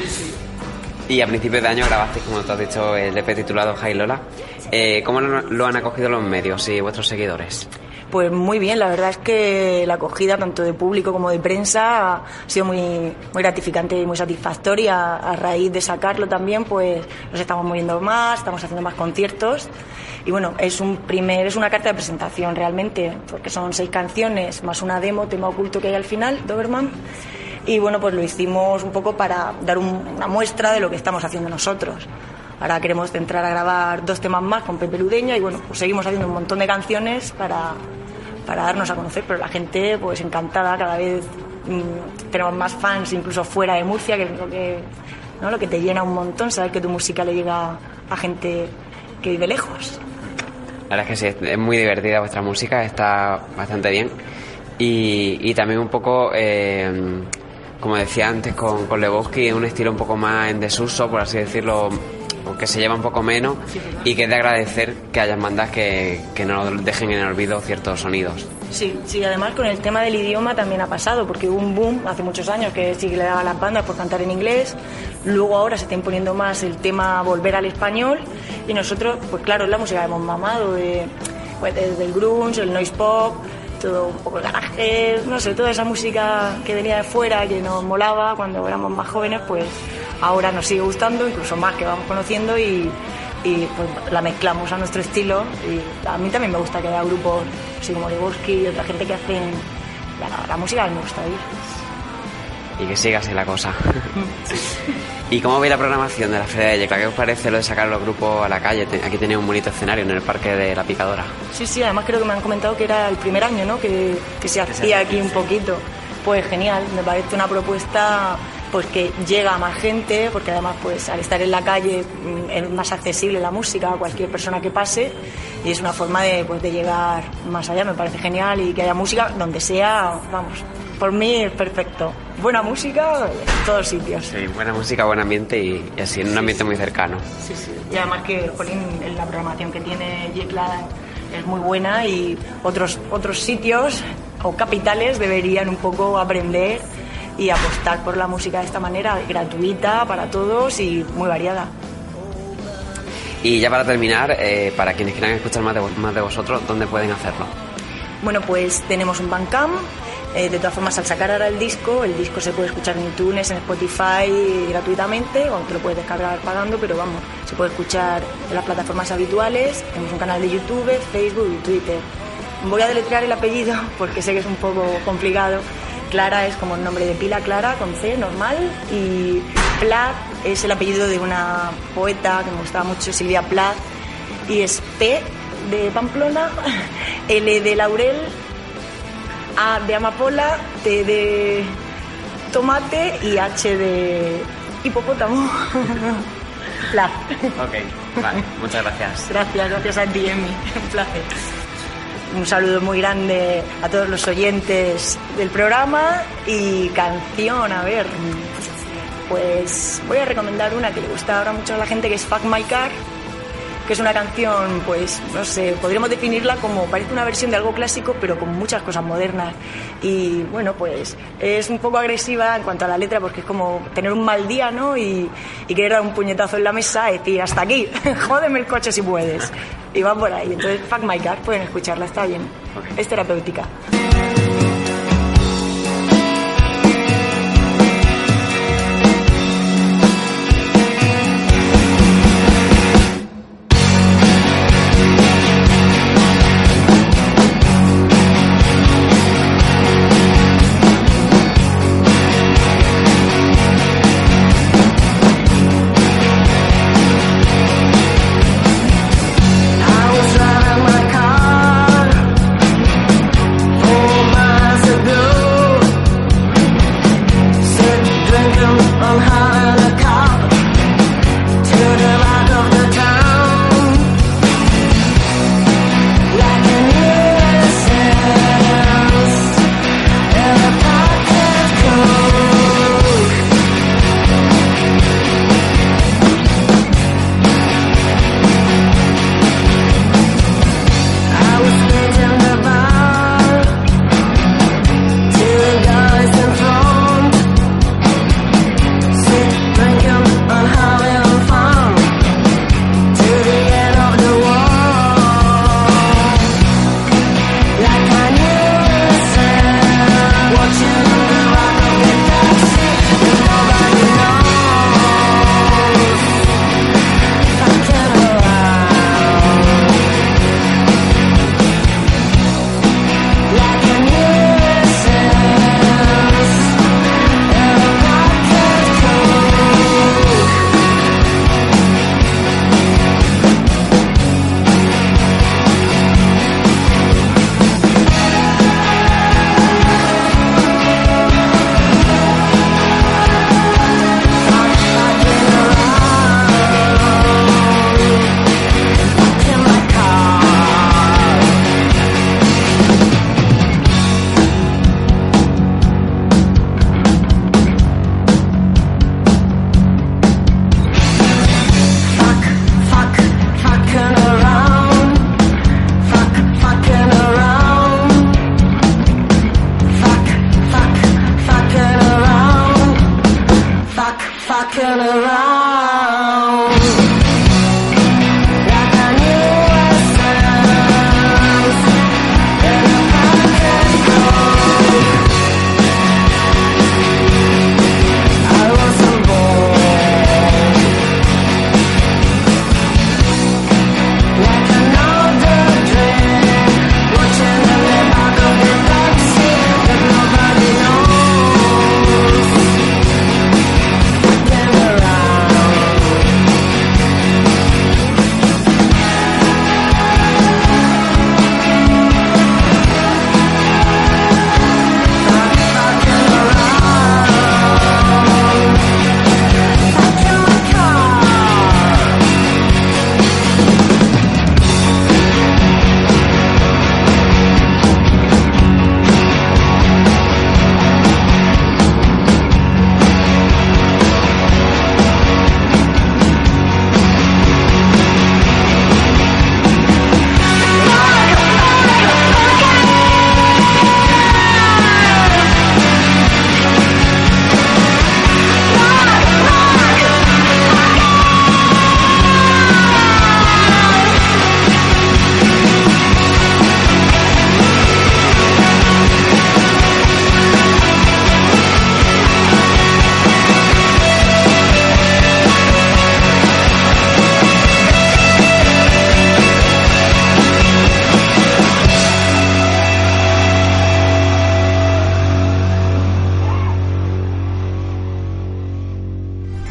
Y a principios de año grabasteis, como tú has dicho, el EP titulado Hey Lola. ¿Cómo lo han acogido los medios y vuestros seguidores? Pues muy bien, la verdad es que la acogida tanto de público como de prensa ha sido muy, muy gratificante y muy satisfactoria. A raíz de sacarlo también, pues nos estamos moviendo más, estamos haciendo más conciertos y es una carta de presentación realmente, porque son 6 canciones más una demo, tema oculto que hay al final, Doberman. Y pues lo hicimos un poco para dar una muestra de lo que estamos haciendo nosotros. Ahora queremos entrar a grabar 2 temas más con Pepe Ludeña y pues seguimos haciendo un montón de canciones para darnos a conocer, pero la gente pues encantada, cada vez tenemos más fans incluso fuera de Murcia, que es lo que te llena un montón, saber que tu música le llega a gente que vive lejos. La verdad es que sí, es muy divertida vuestra música, está bastante bien y también un poco... como decía antes con Lebowski, es un estilo un poco más en desuso, por así decirlo, que se lleva un poco menos y que es de agradecer que haya bandas que no dejen en el olvido ciertos sonidos. Sí, además con el tema del idioma también ha pasado, porque hubo un boom hace muchos años que sí que le daban las bandas por cantar en inglés, luego ahora se está imponiendo más el tema volver al español y nosotros, pues claro, es la música que hemos mamado, desde el grunge, el noise pop, todo un poco el garaje, toda esa música que venía de fuera, que nos molaba cuando éramos más jóvenes, pues ahora nos sigue gustando, incluso más que vamos conociendo y pues la mezclamos a nuestro estilo. Y a mí también me gusta que haya grupos así como Lebowski y otra gente que hacen la música que me gusta oír. Y que siga así la cosa. ¿Y cómo veis la programación de la Feria de Yecla? ¿Qué os parece lo de sacar los grupos a la calle? Aquí tenéis un bonito escenario en el Parque de la Picadora. Sí, además creo que me han comentado que era el primer año, ¿no? Que se hacía aquí un poquito. Pues genial, me parece una propuesta pues que llega a más gente, porque además pues al estar en la calle es más accesible la música a cualquier persona que pase y es una forma de llegar más allá. Me parece genial y que haya música donde sea, por mí es perfecto. Buena música en todos sitios. Sí, buena música, buen ambiente y así en un ambiente muy cercano. Sí. Y además que la programación que tiene Yecla es muy buena y otros sitios o capitales deberían un poco aprender y apostar por la música de esta manera, gratuita para todos y muy variada. Y ya para terminar, para quienes quieran escuchar más de vosotros, ¿dónde pueden hacerlo? Bueno, pues tenemos un Bandcamp. De todas formas, al sacar ahora el disco se puede escuchar en iTunes, en Spotify gratuitamente, o te lo puedes descargar pagando, pero vamos, se puede escuchar en las plataformas habituales. Tenemos un canal de YouTube, Facebook y Twitter. Voy a deletrear el apellido porque sé que es un poco complicado. Clara es como el nombre de pila, Clara, con C, normal, y Plath es el apellido de una poeta que me gustaba mucho, Silvia Plath, y es P de Pamplona, L de Laurel, A de Amapola, T de tomate y H de hipopótamo. Plath. Ok, vale, muchas gracias. Gracias a ti, Emi, un placer. Un saludo muy grande a todos los oyentes del programa. Y canción, a ver, pues voy a recomendar una que le gusta ahora mucho a la gente, que es Fuck My Car, que es una canción, pues, no sé, podríamos definirla como, parece una versión de algo clásico, pero con muchas cosas modernas. Y bueno, pues es un poco agresiva en cuanto a la letra, porque es como tener un mal día, ¿no? Y querer dar un puñetazo en la mesa y decir, hasta aquí, jódeme el coche si puedes. Y va por ahí. Entonces, Fuck My Car, pueden escucharla, está bien. Es terapéutica. Around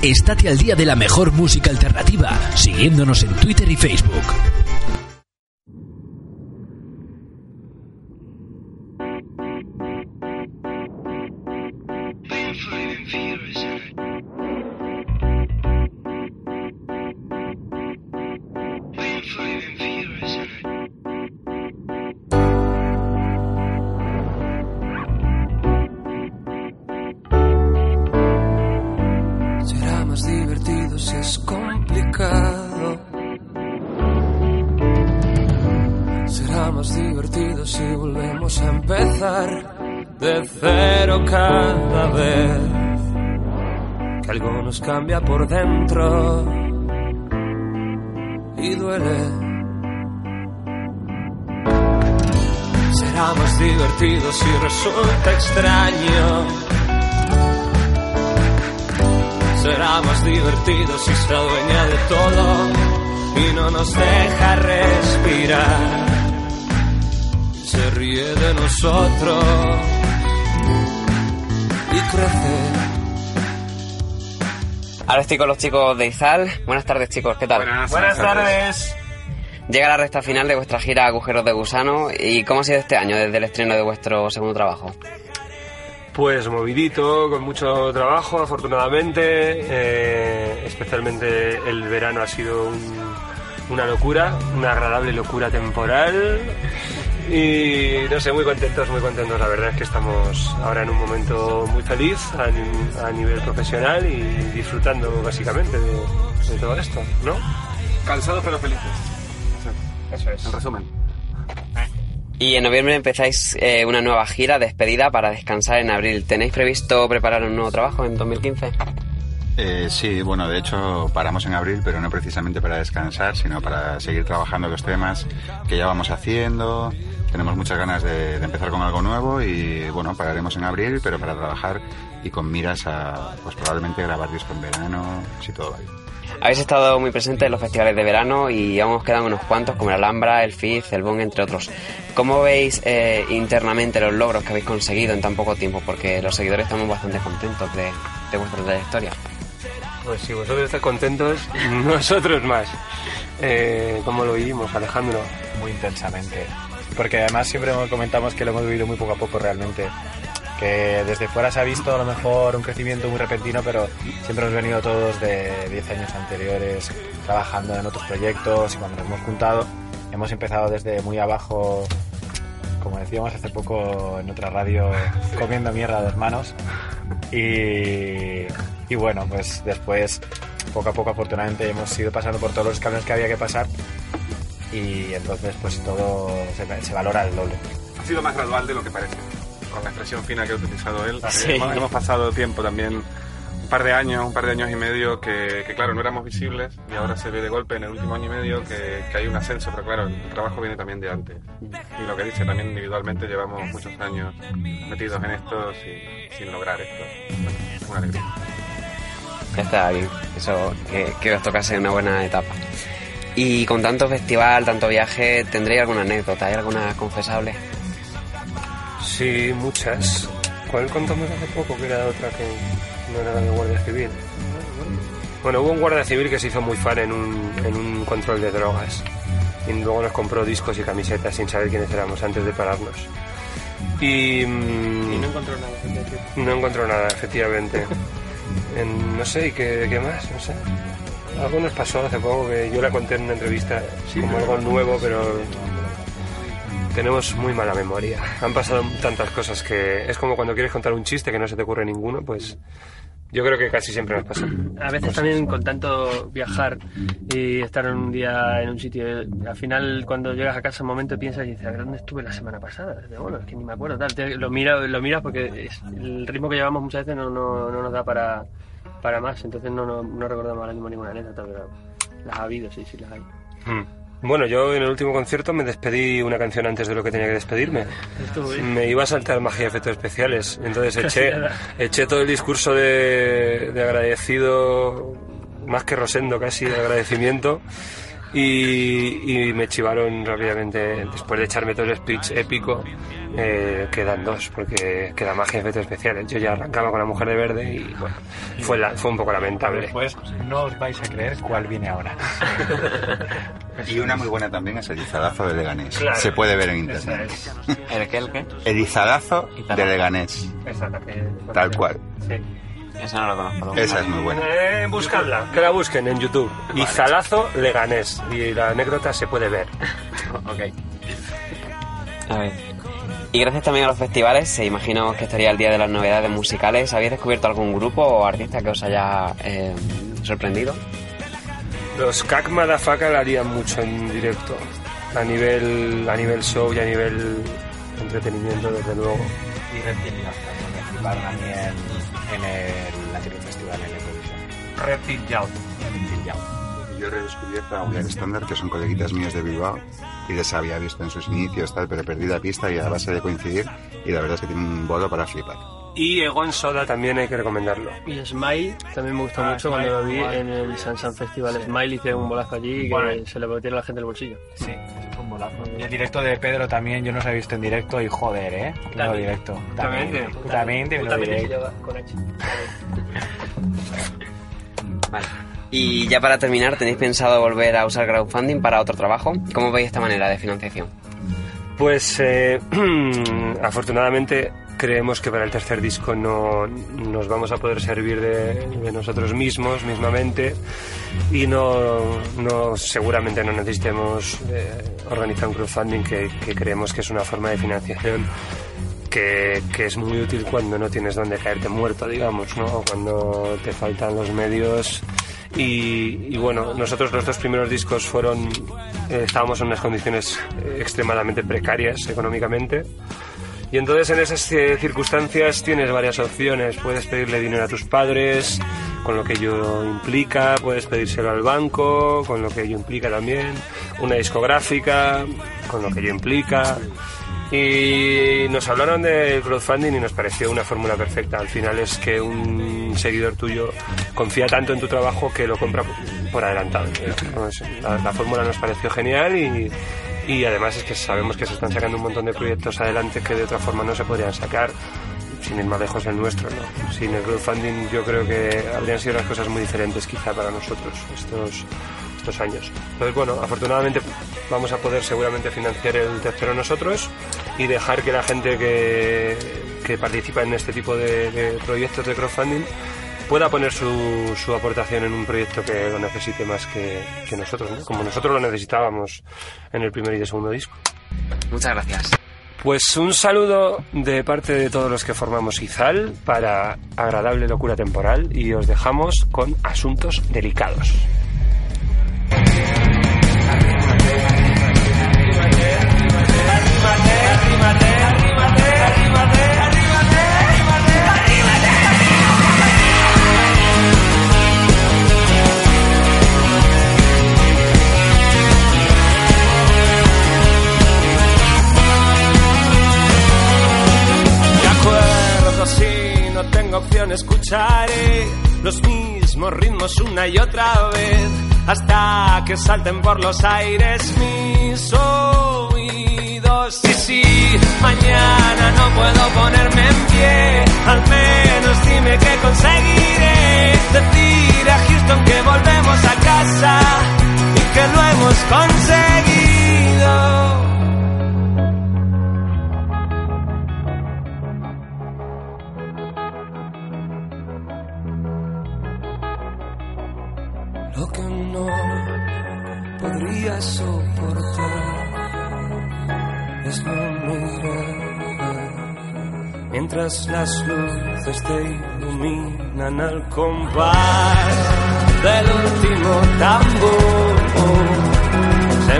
Estate al día de la mejor música alternativa, siguiéndonos en Twitter y Facebook. Será más divertido si es complicado. Será más divertido si volvemos a empezar de cero cada vez que algo nos cambia por dentro y duele. Será más divertido si resulta extraño. Será más divertido si se adueña de todo y no nos deja respirar. Se ríe de nosotros y crece. Ahora estoy con los chicos de Izal. Buenas tardes, chicos, ¿qué tal? Buenas tardes. Llega la recta final de vuestra gira Agujeros de Gusano. ¿Y cómo ha sido este año desde el estreno de vuestro segundo trabajo? Pues movidito, con mucho trabajo, afortunadamente. Especialmente el verano ha sido una locura, una agradable locura temporal. Y no sé, muy contentos. La verdad es que estamos ahora en un momento muy feliz a nivel profesional y disfrutando básicamente de todo esto, ¿no? Cansados pero felices. Eso es. En resumen. Y en noviembre empezáis una nueva gira, despedida, para descansar en abril. ¿Tenéis previsto preparar un nuevo trabajo en 2015? Sí, bueno, de hecho paramos en abril, pero no precisamente para descansar, sino para seguir trabajando los temas que ya vamos haciendo. Tenemos muchas ganas de empezar con algo nuevo y, bueno, pararemos en abril, pero para trabajar y con miras a, pues probablemente grabar disco en verano, si todo va bien. Habéis estado muy presentes en los festivales de verano y aún os quedan unos cuantos, como el Alhambra, el FIZ, el Bon, entre otros. ¿Cómo veis internamente los logros que habéis conseguido en tan poco tiempo? Porque los seguidores estamos bastante contentos de vuestra trayectoria. Pues si vosotros estáis contentos, nosotros más. ¿Cómo lo vivimos, Alejandro? Muy intensamente. Porque además siempre comentamos que lo hemos vivido muy poco a poco realmente. Que desde fuera se ha visto a lo mejor un crecimiento muy repentino, pero siempre hemos venido todos de 10 años anteriores trabajando en otros proyectos y cuando nos hemos juntado hemos empezado desde muy abajo, como decíamos hace poco en otra radio, comiendo mierda a dos manos y bueno, pues después poco a poco afortunadamente hemos ido pasando por todos los escalones que había que pasar y entonces pues todo se valora el doble. Ha sido más gradual de lo que parece. Con la expresión fina que ha utilizado él. Sí. Hemos pasado tiempo también, un par de años y medio que claro, no éramos visibles y ahora se ve de golpe en el último año y medio que hay un ascenso, pero claro, el trabajo viene también de antes. Y lo que dice, también individualmente llevamos muchos años metidos en esto sin lograr esto. Es una alegría. Ya está bien, eso que os tocase una buena etapa. Y con tanto festival, tanto viaje, ¿tendréis alguna anécdota? ¿Hay alguna confesable? Sí, muchas. ¿Cuál contamos hace poco? Que era otra que no era la de Guardia Civil. Bueno, hubo un Guardia Civil que se hizo muy fan en un control de drogas. Y luego nos compró discos y camisetas sin saber quiénes éramos antes de pararnos. Y no encontró nada. No encontró nada, efectivamente. No sé, ¿qué más? No sé. Algo nos pasó hace poco que yo la conté en una entrevista como algo nuevo, pero... Tenemos muy mala memoria. Han pasado tantas cosas que es como cuando quieres contar un chiste que no se te ocurre ninguno, pues yo creo que casi siempre nos pasa. A veces también con tanto viajar y estar un día en un sitio, al final cuando llegas a casa un momento piensas y dices, a ver, ¿dónde estuve la semana pasada? Bueno, es que ni me acuerdo, tal. Lo miras porque el ritmo que llevamos muchas veces no nos da para más, entonces no recordamos ahora mismo ninguna anécdota, pero las ha habido, sí las hay. Bueno, yo en el último concierto me despedí una canción antes de lo que tenía que despedirme. Me iba a saltar magia y efectos especiales. Entonces eché todo el discurso de agradecido, más que rosendo casi, de agradecimiento. y me chivaron rápidamente, después de echarme todo el speech épico, quedan 2, porque queda magia y efectos especiales. Yo ya arrancaba con La Mujer de Verde y bueno, fue un poco lamentable. Después no os vais a creer cuál viene ahora. Y una muy buena también es Erizadazo de Leganés. Claro. Se puede ver en internet. ¿El qué? Erizadazo de Leganés. Exacto. Tal cual. Sí. Esa no la conozco. Esa es muy buena. Buscadla, que la busquen en YouTube. Vale. Izalazo Leganés. Y la anécdota se puede ver. Ok. A ver. Y gracias también a los festivales, imagino que estaría el día de las novedades musicales. ¿Habéis descubierto algún grupo o artista que os haya sorprendido? Los Cac Madafaka la harían mucho en directo. A nivel show y a nivel entretenimiento, desde luego. Y Reptilia participaron a mí en el anterior festival en Eurovisión. Reptilia. Yo he redescubierto a Black Standard, que son coleguitas míos de Bilbao, y les había visto en sus inicios, tal, pero perdí la pista y a base de coincidir, y la verdad es que tienen un bolo para flipar. Y Egon Soda también hay que recomendarlo. Y Smile también me gustó mucho cuando lo vi en el Sansan Festival. Smile hice un bolazo allí que se le metieron a la gente el bolsillo. Sí, es un bolazo. Y el directo de Pedro también, yo no os he visto en directo y joder, no directo. También directo. Vale. Y ya para terminar, ¿tenéis pensado volver a usar crowdfunding para otro trabajo? ¿Cómo veis esta manera de financiación? Pues afortunadamente creemos que para el tercer disco no nos vamos a poder servir de nosotros mismamente, y no seguramente no necesitemos organizar un crowdfunding, que creemos que es una forma de financiación que es muy útil cuando no tienes dónde caerte muerto, digamos, ¿no? O cuando te faltan los medios. Y bueno, nosotros los 2 primeros discos estábamos en unas condiciones extremadamente precarias económicamente, y entonces en esas circunstancias tienes varias opciones. Puedes pedirle dinero a tus padres, con lo que ello implica, puedes pedírselo al banco, con lo que ello implica también, una discográfica, con lo que ello implica. Y nos hablaron del crowdfunding y nos pareció una fórmula perfecta. Al final es que un seguidor tuyo confía tanto en tu trabajo que lo compra por adelantado. La fórmula nos pareció genial, y además es que sabemos que se están sacando un montón de proyectos adelante que de otra forma no se podrían sacar, sin ir más lejos el nuestro, ¿no? Sin el crowdfunding yo creo que habrían sido las cosas muy diferentes quizá para nosotros estos años. Entonces bueno, afortunadamente vamos a poder seguramente financiar el tercero nosotros y dejar que la gente que participa en este tipo de proyectos de crowdfunding pueda poner su aportación en un proyecto que lo necesite más que nosotros, ¿no? Como nosotros lo necesitábamos en el primer y el segundo disco. Muchas gracias. Pues un saludo de parte de todos los que formamos Izal para Agradable Locura Temporal, y os dejamos con Asuntos Delicados. Si no tengo opción, escucharé los mismos ritmos una y otra vez hasta que salten por los aires mis oídos. Y si mañana no puedo ponerme en pie, al menos dime que conseguiré decir a Houston que volvemos a casa y que lo hemos conseguido. Lo que no podría soportar es no mirar mientras las luces te iluminan al compás del último tambor. Se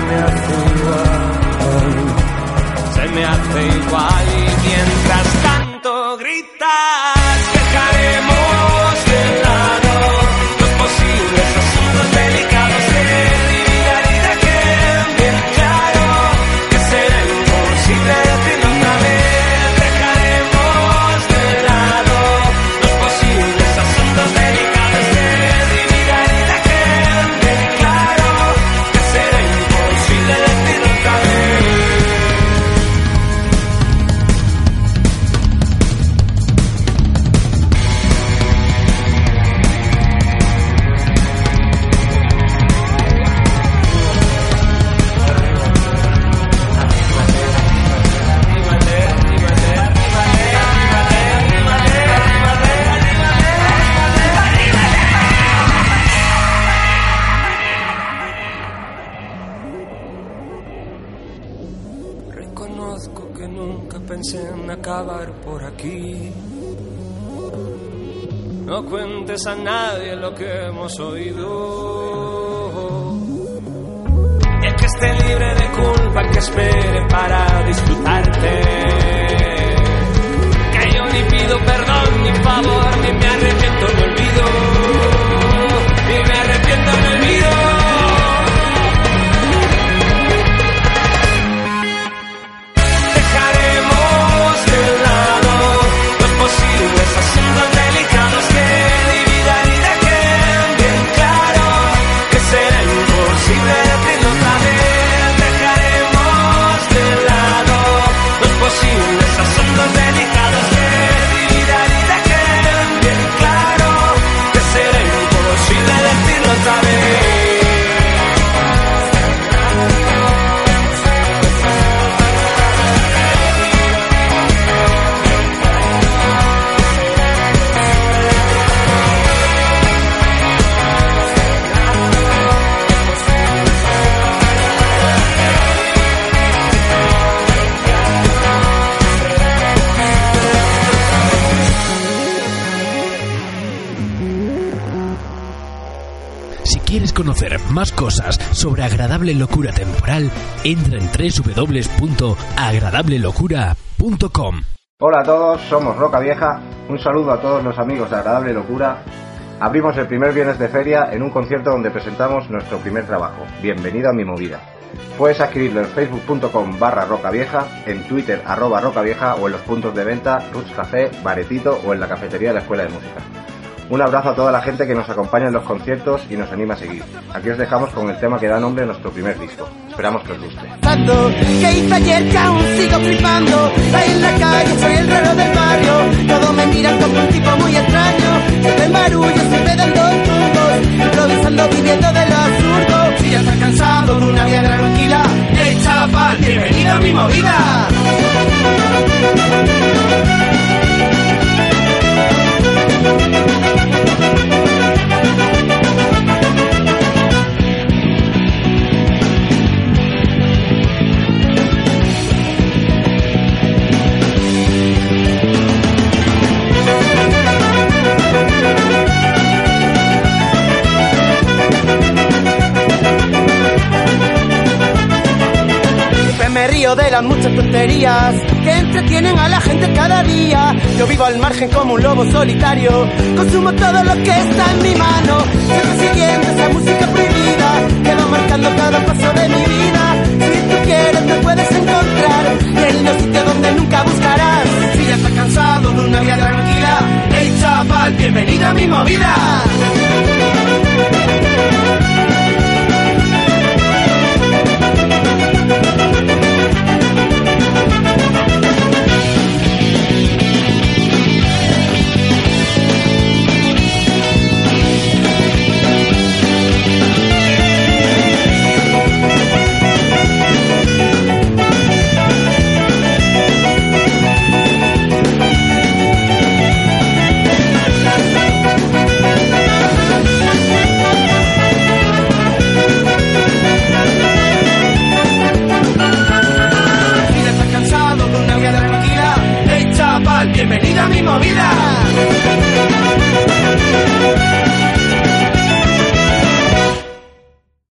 me hace igual y mientras tanto gritas dejaremos de lado los posibles asuntos delicados de vida y de que bien claro que será imposible decirlo otra vez. Dejaremos de lado los posibles asuntos delicados de vida y de que bien claro que será acabar por aquí. No cuentes a nadie lo que hemos oído. Y el que esté libre de culpa, que espere para disfrutarte. Que yo ni pido perdón, ni favor, ni me arrepiento, me olvido. Ni me arrepiento, me olvido. Dejaremos de lado los posibles asuntos delicados que dividan y dejen bien claro que será imposible decirlo otra vez. Dejaremos de lado los posibles asuntos delicados que dividan y dejen bien claro que será imposible decirlo otra vez. Si quieres conocer más cosas sobre Agradable Locura Temporal, entra en www.agradablelocura.com. Hola a todos, somos Roca Vieja. Un saludo a todos los amigos de Agradable Locura. Abrimos el primer viernes de feria en un concierto donde presentamos nuestro primer trabajo, Bienvenido a mi movida. Puedes adquirirlo en facebook.com/rocavieja, en Twitter @rocavieja o en los puntos de venta Roots Café, Baretito o en la cafetería de la Escuela de Música. Un abrazo a toda la gente que nos acompaña en los conciertos y nos anima a seguir. Aquí os dejamos con el tema que da nombre a nuestro primer disco. Esperamos que os guste. Que hice ayer que aún sigo flipando. Ahí en la calle soy el raro del barrio. Todos me miran como un tipo muy extraño. Siempre en barullo, siempre dando tumbos. Improvisando, viviendo de lo absurdo. Si ya estás cansado de una vida tranquila, hey chaval, bienvenido a mi movida. Me río de las muchas tonterías que entretienen a la gente cada día. Yo vivo al margen como un lobo solitario. Consumo todo lo que está en mi mano. Siempre siguiendo esa música prohibida que va marcando cada paso de mi vida.